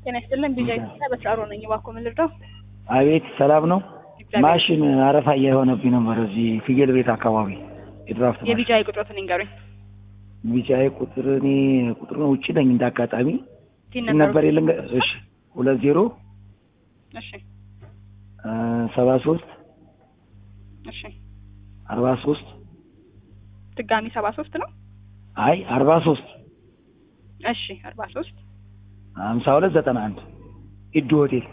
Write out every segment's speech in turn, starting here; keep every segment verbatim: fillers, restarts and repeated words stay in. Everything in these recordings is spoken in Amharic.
ጤና ይስጥልን ቢጃይ በስራሮ ነኝ ባኮ ምልርዳው አቤት ሰላም ነው ማሽን አረፋ እየሆነብኝ ነበር እዚህ ፍየል ቤት አካባቢ የድራፍት ማሽን የቢጃይ ቁጥሩን እንገሩኝ ቢጃይ ቁጥር እኔ ቁጥሩን ውጪ ነኝ እንዳጋጣሚ ነበር የለም እሺ ሁለት ዜሮ እሺ ሰባ ሶስት እሺ አርባ ሶስት ድጋሚ ሰባ ሶስት ነው አይ አርባ ሶስት እሺ አርባ ሶስት ሃምሳ ሁለት ዘጠና አንድ ኢዱ ሆቴል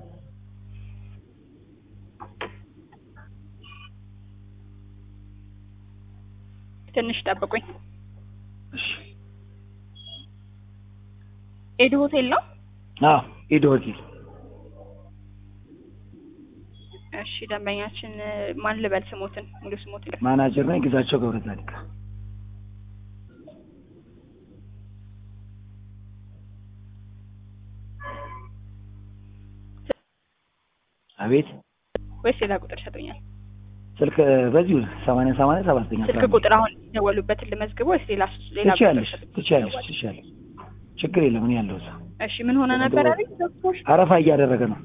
ትንሽ ጠብቁኝ እሺ ኢዱ ሆቴል ነው አዎ ኢዱ ሆቴል እሺ ደንበኛችን ማን ልበል ስሞትን ሙሉ ስሞትን ማናጀር ነኝ ግዛቸው ገብረዛዲካ አቤት ወይስ ሌላ ቁጥር ሰጥቶኛል ስልክ በዚሁ ሰማንያ ሰማንያ ሰባት ስልክ ቁጥር አሁን ደወሉበትን ልመዝግበው ወይስ ሌላ ሌላ ቁጥር ትችያለሽ ትችያለሽ ችግር የለም እኔ ያለው እዛ እሺ ምን ሆነ ነበር አይደል ዶክተር አረፋ እያደረገ ነው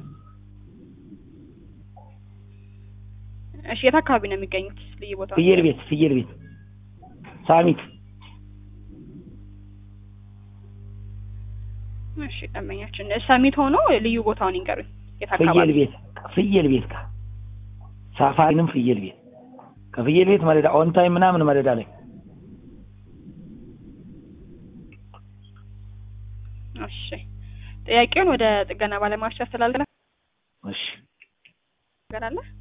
እሺ የት አካባቢ ነው የሚገኙት ልዩ ቦታው ፍየል ቤት ፍየል ቤት ሳሚት እሺ ደንበኛችን ሳሚት ሆኖ ልዩ ቦታውን ይንገሩኝ የት አካባቢ ፍየል ቤት ፍየል ቤት ካ ሳፋሪንም ፍየል ቤት ከፍየል ቤት መረዳ ኦን ታይም ምናምን መረዳ ላይ እሺ ጥያቄውን ወደ ጥገና ባለሙያዎች አስተላልፈናል እሺ ገራለ